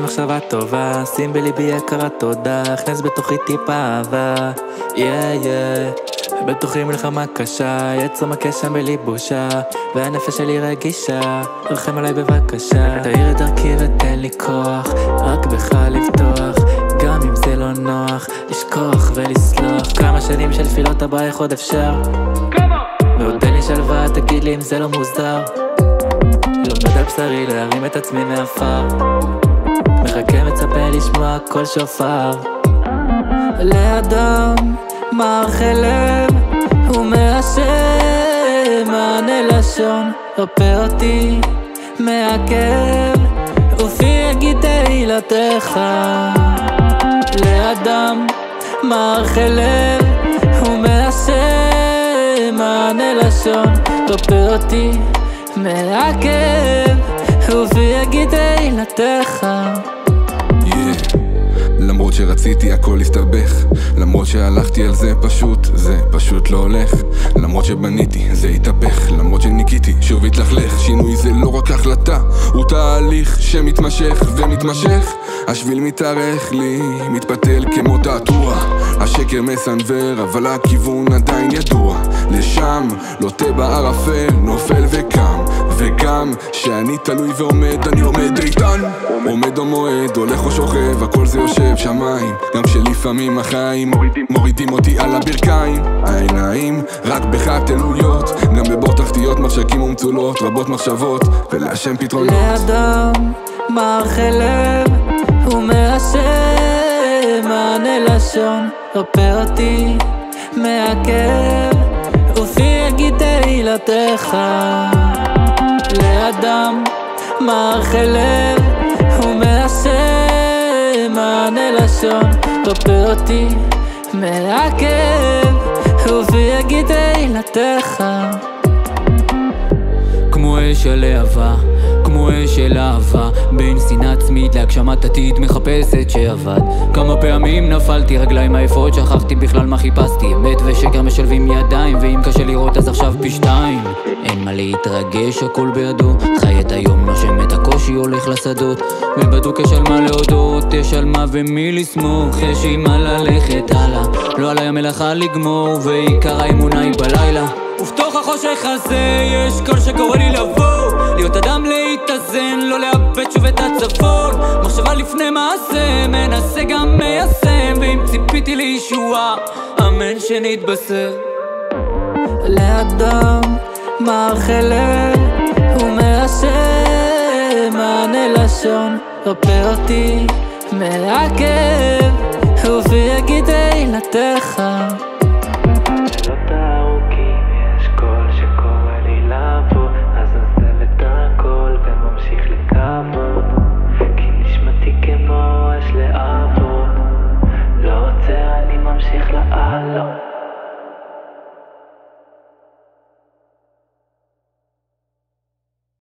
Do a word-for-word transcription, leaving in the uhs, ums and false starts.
מחשבה טובה, שים בליבי הכרת תודה, הכנס בתוכי טיפה אהבה, יא יא בתוכי מלחמה קשה, יצא מכה שם בלי בושה, והנפש שלי רגישה, רחם עליי בבקשה. תאיר את דרכי ותן לי כוח, רק בך לבטוח, גם אם זה לא נוח, לשכוח ולסלוח. כמה שנים של תפילות הבא איך עוד אפשר, ועוד תן לי שלווה, תגיד לי אם זה לא מוזר. לומד על בשרי להרים את עצמי מאפר, מחכה מצפה לשמוע כל שופר. לאדם מערכי לב ומאשר מענה לשון, רפא אותי מהכאב ופי יגיד תהילתך. לאדם מערכי לב ומאשר מענה לשון, רפא אותי מהכאב ופי יגיד תהילתך. למרות שרציתי הכל הסתבך, למרות שהלכתי על זה פשוט, זה פשוט לא הולך. למרות שבניתי זה התהפך, למרות שניקיתי שוב התלכלך. שינוי זה לא רק החלטה, הוא תהליך שמתמשך ומתמשך. השביל מתארך לי, מתפתל כמו תעתוע, השקר מסנבר אבל הכיוון עדיין ידוע. לשם לוטה בערפל, נופל וקם, וגם שאני תלוי ועומד, אני עומד איתן. עומד או מועד, הולך או שוכב, הכל זה יושב שמיים. גם כשלפעמים החיים מורידים, מורידים אותי על הברכיים. העיניים רק בך תלויות, גם בבור תחתיות מחשקים ומצולות, רבות מחשבות ולהשם פתרונות. לאדם מערכי לב ומאשר מענה לשון, רפא אותי מהכאב ופי יגיד תהילתך. לאדם מערכי לב ומאשר מענה לשון, רפא אותי מהכאב ופי יגיד תהילתך. כמו אש של אהבה, כמו אש של אהבה, בין שנאה עצמית להגשמת עתיד מחפשת שעבד. כמה פעמים נפלתי, רגליים עייפות, שכחתי בכלל מה חיפשתי. אמת ושקר משלבים ידיים, ואם קשה לראות אז עכשיו פי שתיים. אין מה להתרגש, הכל בידו, חי את היום, נושם את הקושי, הולך לשדות. ובדוק יש על מה להודות, יש על מה ומי לסמוך, יש עם מה ללכת הלאה, לא עליי המלאכה לגמור, ועיקר האמונה היא בלילה. ובתוך החושך הזה יש קול שקורא לי לבוא, להיות אדם להתאזן, לא לאבד שוב את הצפון. מחשבה לפני מעשה, מנסה גם מיישם, ואם ציפיתי לישועה, אמן שנתבשר. לאדם מערכי לב ומאשר מענה לשון, רפא אותי מהכאב ופי יגיד תהילתך.